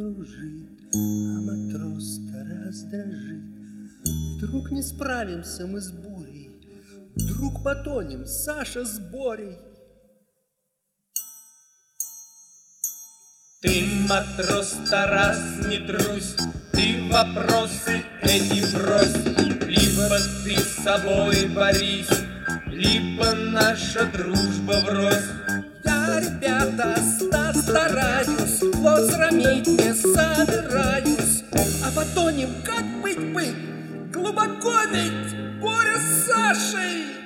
кружит, а матрос-то раздражит. Вдруг не справимся мы с бурей, вдруг потонем, Саша с Борей. Ты, матрос Тарас, не трусь, ты вопросы эти брось. Либо ты с собой борись, либо наша дружба врозь. Я, ребята, стараюсь, вот срамить не собираюсь. А потонем, как быть, глубоко ведь Боря с Сашей.